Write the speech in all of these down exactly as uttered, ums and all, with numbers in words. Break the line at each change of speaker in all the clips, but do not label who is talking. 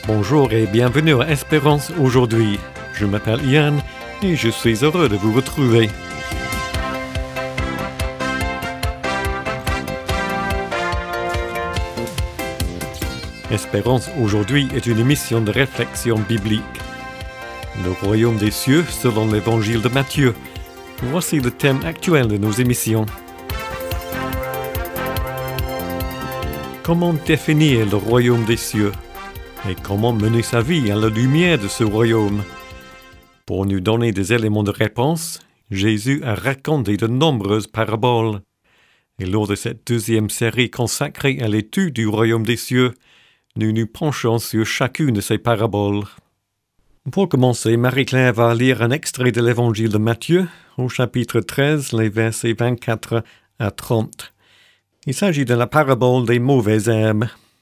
Bonjour et bienvenue à Espérance aujourd'hui. Je m'appelle Yann et je suis heureux de vous retrouver. Espérance aujourd'hui est une émission de réflexion biblique. Le royaume des cieux selon l'évangile de Matthieu. Voici le thème actuel de nos émissions. Comment définir le royaume des cieux? Et comment mener sa vie à la lumière de ce royaume? Pour nous donner des éléments de réponse, Jésus a raconté de nombreuses paraboles. Et lors de cette deuxième série consacrée à l'étude du royaume des cieux, nous nous penchons sur chacune de ces paraboles. Pour commencer, Marie-Claire va lire un extrait de l'évangile de Matthieu, au chapitre treize, les versets vingt-quatre à trente. Il s'agit de la parabole des mauvaises herbes.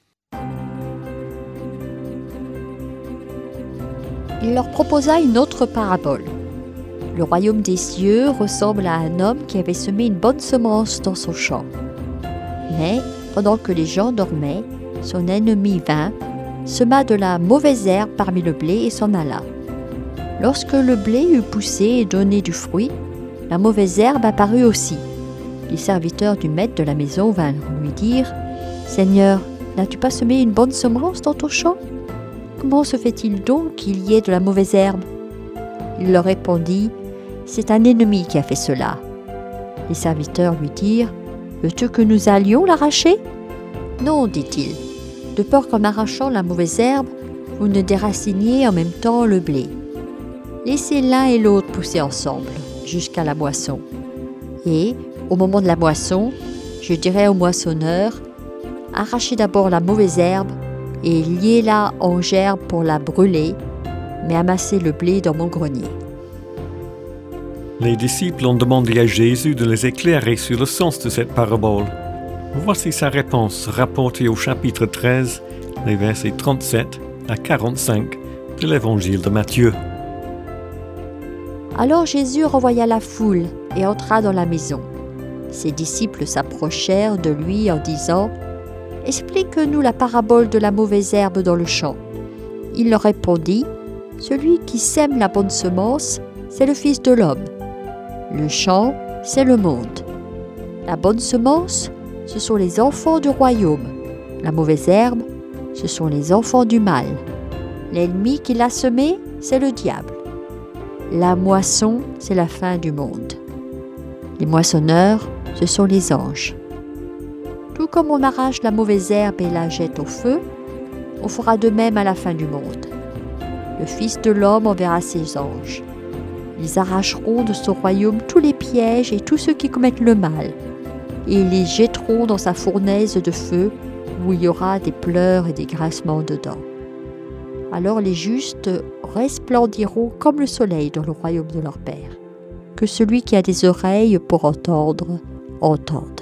Il leur proposa une autre parabole. Le royaume des cieux ressemble à un homme qui avait semé une bonne semence dans son champ. Mais, pendant que les gens dormaient, son ennemi vint, sema de la mauvaise herbe parmi le blé et s'en alla. Lorsque le blé eut poussé et donné du fruit, la mauvaise herbe apparut aussi. Les serviteurs du maître de la maison vinrent lui dire « Seigneur, n'as-tu pas semé une bonne semence dans ton champ ? Comment se fait-il donc qu'il y ait de la mauvaise herbe ?» Il leur répondit « C'est un ennemi qui a fait cela. » Les serviteurs lui dirent « Veux-tu que nous allions l'arracher ?» ?»« Non, dit-il, de peur qu'en arrachant la mauvaise herbe, vous ne déraciniez en même temps le blé. Laissez l'un et l'autre pousser ensemble, jusqu'à la moisson. Et, au moment de la moisson, je dirai au moissonneur, arrachez d'abord la mauvaise herbe, et liez-la en gerbe pour la brûler, mais amassez le blé dans mon grenier. »
Les disciples ont demandé à Jésus de les éclairer sur le sens de cette parabole. Voici sa réponse rapportée au chapitre treize, les versets trente-sept à quarante-cinq de l'évangile de Matthieu.
Alors Jésus renvoya la foule et entra dans la maison. Ses disciples s'approchèrent de lui en disant « Explique-nous la parabole de la mauvaise herbe dans le champ. » Il leur répondit « Celui qui sème la bonne semence, c'est le Fils de l'homme. Le champ, c'est le monde. La bonne semence, ce sont les enfants du royaume. La mauvaise herbe, ce sont les enfants du mal. L'ennemi qui l'a semé, c'est le diable. La moisson, c'est la fin du monde. Les moissonneurs, ce sont les anges. Tout comme on arrache la mauvaise herbe et la jette au feu, on fera de même à la fin du monde. Le Fils de l'homme enverra ses anges. Ils arracheront de son royaume tous les pièges et tous ceux qui commettent le mal, et ils les jetteront dans sa fournaise de feu, où il y aura des pleurs et des grincements de dents. Alors les justes resplendiront comme le soleil dans le royaume de leur Père. Que celui qui a des oreilles pour entendre, entende.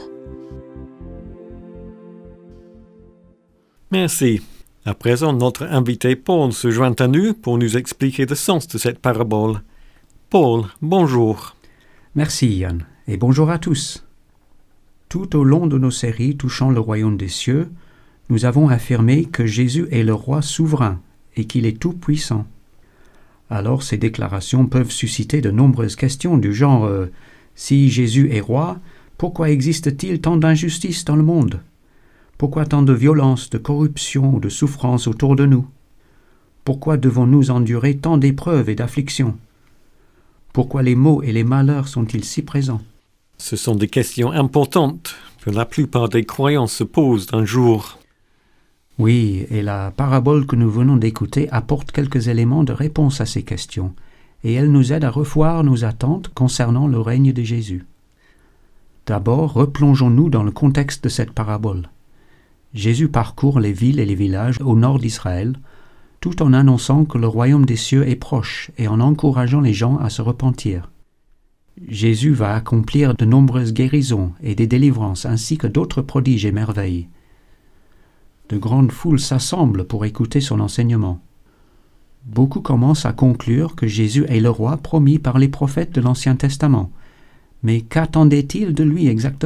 Merci. À présent, notre invité Paul se joint à nous pour nous expliquer le sens de cette parabole. Paul, bonjour.
Merci Yann, et bonjour à tous. Tout au long de nos séries touchant le royaume des cieux, nous avons affirmé que Jésus est le roi souverain et qu'il est tout-puissant. Alors ces déclarations peuvent susciter de nombreuses questions du genre euh, « Si Jésus est roi, pourquoi existe-t-il tant d'injustice dans le monde ? Pourquoi tant de violence, de corruption ou de souffrance autour de nous ? Pourquoi devons-nous endurer tant d'épreuves et d'afflictions ? Pourquoi les maux et les malheurs sont-ils si présents ? »
Ce sont des questions importantes que la plupart des croyants se posent un jour.
Oui, et la parabole que nous venons d'écouter apporte quelques éléments de réponse à ces questions, et elle nous aide à revoir nos attentes concernant le règne de Jésus. D'abord, replongeons-nous dans le contexte de cette parabole. Jésus parcourt les villes et les villages au nord d'Israël, tout en annonçant que le royaume des cieux est proche et en encourageant les gens à se repentir. Jésus va accomplir de nombreuses guérisons et des délivrances ainsi que d'autres prodiges et merveilles. De grandes foules s'assemblent pour écouter son enseignement. Beaucoup commencent à conclure que Jésus est le roi promis par les prophètes de l'Ancien Testament. Mais qu'attendait-il de lui exactement ?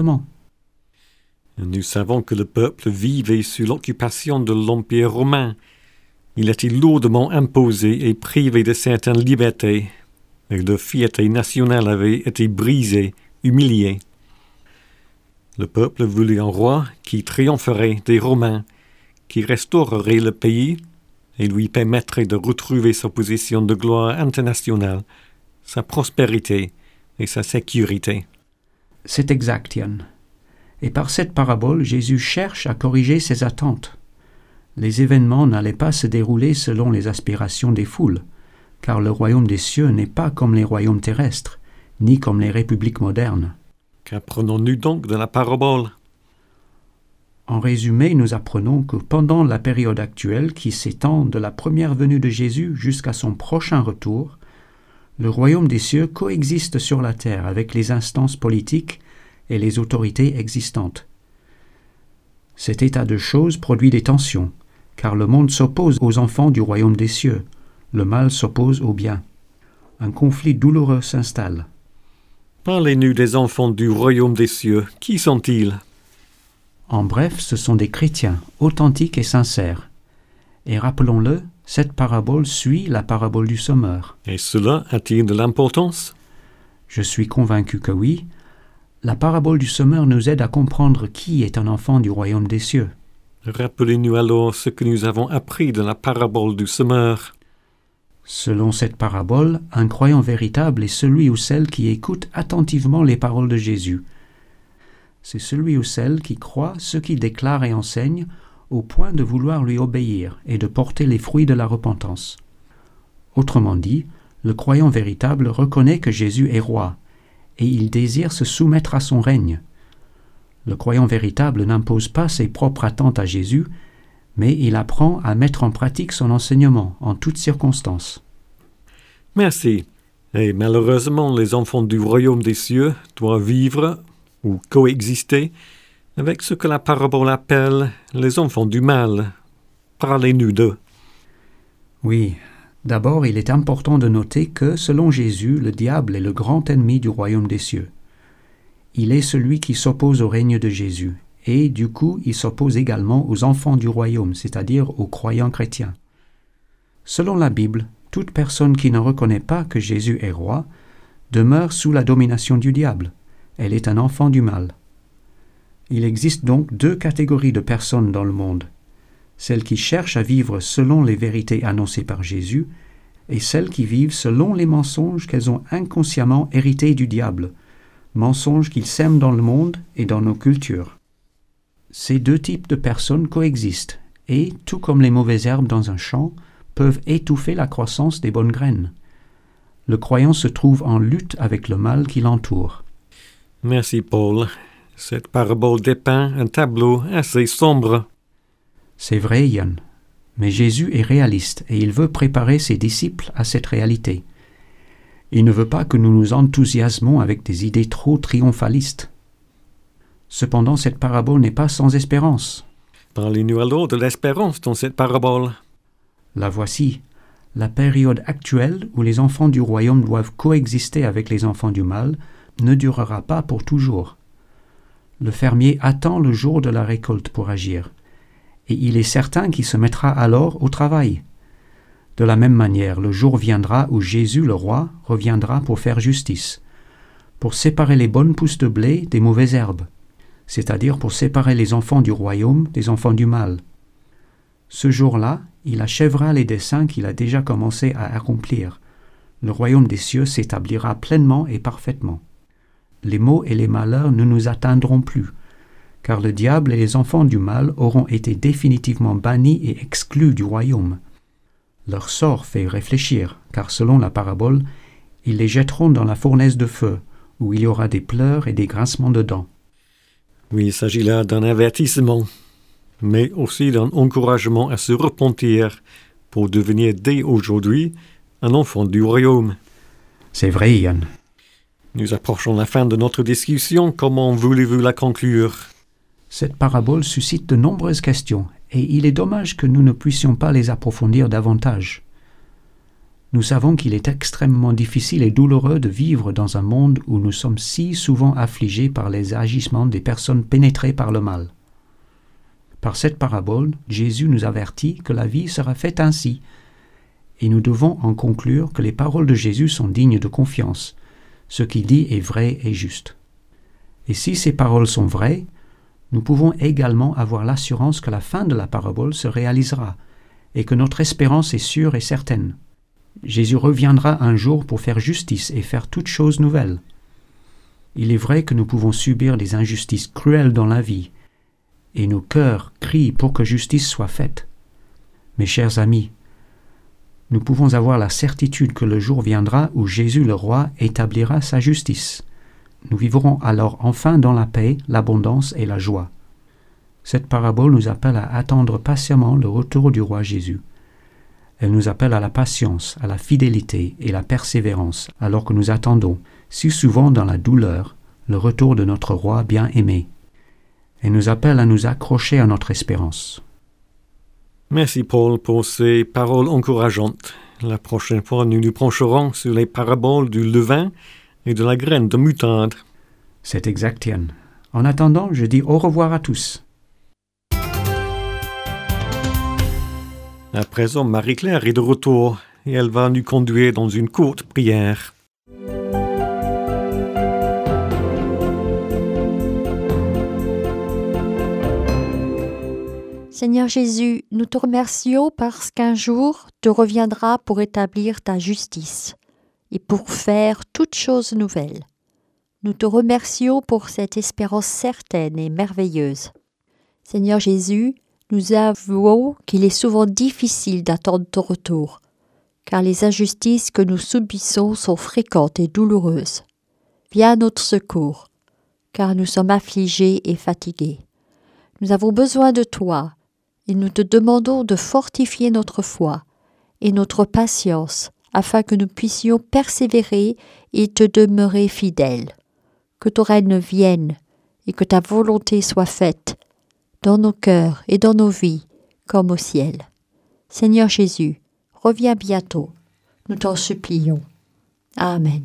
Nous savons que le peuple vivait sous l'occupation de l'Empire romain. Il était lourdement imposé et privé de certaines libertés, et la fierté nationale avait été brisée, humiliée. Le peuple voulut un roi qui triompherait des Romains, qui restaurerait le pays et lui permettrait de retrouver sa position de gloire internationale, sa prospérité et sa sécurité.
C'est exact, Yann. Et par cette parabole, Jésus cherche à corriger ses attentes. Les événements n'allaient pas se dérouler selon les aspirations des foules, car le royaume des cieux n'est pas comme les royaumes terrestres, ni comme les républiques modernes.
Qu'apprenons-nous donc de la parabole?
En résumé, nous apprenons que pendant la période actuelle qui s'étend de la première venue de Jésus jusqu'à son prochain retour, le royaume des cieux coexiste sur la terre avec les instances politiques et les autorités existantes. Cet état de choses produit des tensions, car le monde s'oppose aux enfants du royaume des cieux, le mal s'oppose au bien. Un conflit douloureux s'installe.
Parlez-nous des enfants du royaume des cieux. Qui sont-ils?
En bref, ce sont des chrétiens, authentiques et sincères. Et rappelons-le, cette parabole suit la parabole du semeur.
Et cela a-t-il de l'importance?
Je suis convaincu que oui. La parabole du semeur nous aide à comprendre qui est un enfant du royaume des cieux.
Rappelez-nous alors ce que nous avons appris de la parabole du semeur.
Selon cette parabole, un croyant véritable est celui ou celle qui écoute attentivement les paroles de Jésus. C'est celui ou celle qui croit ce qu'il déclare et enseigne au point de vouloir lui obéir et de porter les fruits de la repentance. Autrement dit, le croyant véritable reconnaît que Jésus est roi, et il désire se soumettre à son règne. Le croyant véritable n'impose pas ses propres attentes à Jésus, mais il apprend à mettre en pratique son enseignement en toutes circonstances.
Merci. Et malheureusement, les enfants du royaume des cieux doivent vivre ou coexister avec ce que la parabole appelle les enfants du mal. Parlez-nous d'eux.
Oui, d'abord il est important de noter que, selon Jésus, le diable est le grand ennemi du royaume des cieux. Il est celui qui s'oppose au règne de Jésus, et du coup il s'oppose également aux enfants du royaume, c'est-à-dire aux croyants chrétiens. Selon la Bible, toute personne qui ne reconnaît pas que Jésus est roi demeure sous la domination du diable. Elle est un enfant du mal. Il existe donc deux catégories de personnes dans le monde, celles qui cherchent à vivre selon les vérités annoncées par Jésus et celles qui vivent selon les mensonges qu'elles ont inconsciemment hérités du diable, mensonges qu'il sème dans le monde et dans nos cultures. Ces deux types de personnes coexistent et, tout comme les mauvaises herbes dans un champ, peuvent étouffer la croissance des bonnes graines. Le croyant se trouve en lutte avec le mal qui l'entoure.
Merci, Paul. Cette parabole dépeint un tableau assez sombre.
C'est vrai, Yann. Mais Jésus est réaliste et il veut préparer ses disciples à cette réalité. Il ne veut pas que nous nous enthousiasmons avec des idées trop triomphalistes. Cependant, cette parabole n'est pas sans espérance.
Parlez-nous alors de l'espérance dans cette parabole.
La voici, la période actuelle où les enfants du royaume doivent coexister avec les enfants du mal ne durera pas pour toujours. Le fermier attend le jour de la récolte pour agir, et il est certain qu'il se mettra alors au travail. De la même manière, le jour viendra où Jésus le roi reviendra pour faire justice, pour séparer les bonnes pousses de blé des mauvaises herbes, c'est-à-dire pour séparer les enfants du royaume des enfants du mal. Ce jour-là, il achèvera les desseins qu'il a déjà commencé à accomplir. Le royaume des cieux s'établira pleinement et parfaitement. Les maux et les malheurs ne nous atteindront plus, car le diable et les enfants du mal auront été définitivement bannis et exclus du royaume. Leur sort fait réfléchir, car selon la parabole, ils les jetteront dans la fournaise de feu, où il y aura des pleurs et des grincements de dents.
Oui, il s'agit là d'un avertissement, mais aussi d'un encouragement à se repentir pour devenir dès aujourd'hui un enfant du royaume.
C'est vrai, Yann.
Nous approchons la fin de notre discussion. Comment voulez-vous la conclure?
Cette parabole suscite de nombreuses questions, et il est dommage que nous ne puissions pas les approfondir davantage. Nous savons qu'il est extrêmement difficile et douloureux de vivre dans un monde où nous sommes si souvent affligés par les agissements des personnes pénétrées par le mal. Par cette parabole, Jésus nous avertit que la vie sera faite ainsi, et nous devons en conclure que les paroles de Jésus sont dignes de confiance. Ce qu'il dit est vrai et juste. Et si ces paroles sont vraies, nous pouvons également avoir l'assurance que la fin de la parabole se réalisera, et que notre espérance est sûre et certaine. Jésus reviendra un jour pour faire justice et faire toutes choses nouvelles. Il est vrai que nous pouvons subir des injustices cruelles dans la vie, et nos cœurs crient pour que justice soit faite. Mes chers amis, nous pouvons avoir la certitude que le jour viendra où Jésus le roi établira sa justice. Nous vivrons alors enfin dans la paix, l'abondance et la joie. Cette parabole nous appelle à attendre patiemment le retour du roi Jésus. Elle nous appelle à la patience, à la fidélité et la persévérance, alors que nous attendons, si souvent dans la douleur, le retour de notre roi bien-aimé. Elle nous appelle à nous accrocher à notre espérance.
Merci Paul pour ces paroles encourageantes. La prochaine fois, nous nous pencherons sur les paraboles du levain et de la graine de moutarde.
C'est exact, Yann. En attendant, je dis au revoir à tous.
À présent, Marie-Claire est de retour et elle va nous conduire dans une courte prière.
Seigneur Jésus, nous te remercions parce qu'un jour tu reviendras pour établir ta justice et pour faire toutes choses nouvelles. Nous te remercions pour cette espérance certaine et merveilleuse. Seigneur Jésus, nous avouons qu'il est souvent difficile d'attendre ton retour, car les injustices que nous subissons sont fréquentes et douloureuses. Viens à notre secours, car nous sommes affligés et fatigués. Nous avons besoin de toi, et nous te demandons de fortifier notre foi et notre patience, afin que nous puissions persévérer et te demeurer fidèles. Que ton règne vienne et que ta volonté soit faite, dans nos cœurs et dans nos vies, comme au ciel. Seigneur Jésus, reviens bientôt, nous t'en supplions. Amen.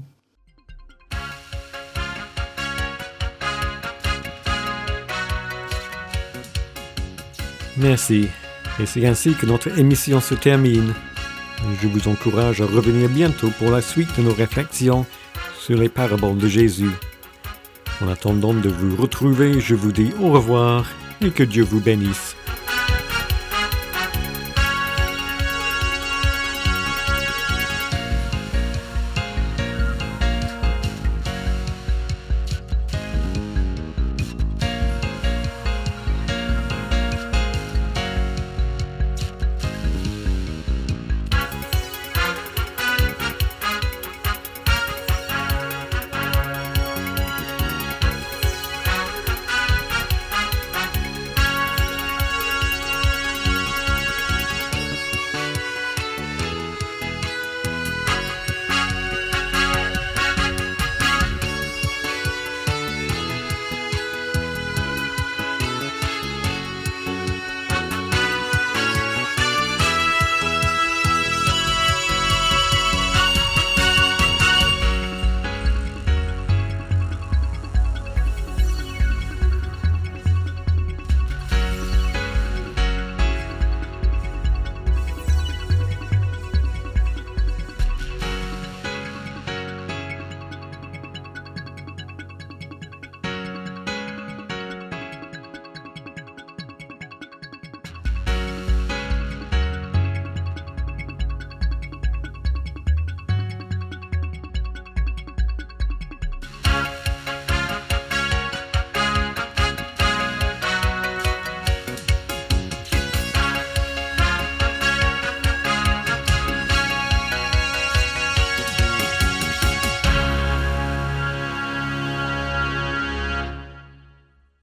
Merci. Et c'est ainsi que notre émission se termine. Je vous encourage à revenir bientôt pour la suite de nos réflexions sur les paraboles de Jésus. En attendant de vous retrouver, je vous dis au revoir et que Dieu vous bénisse.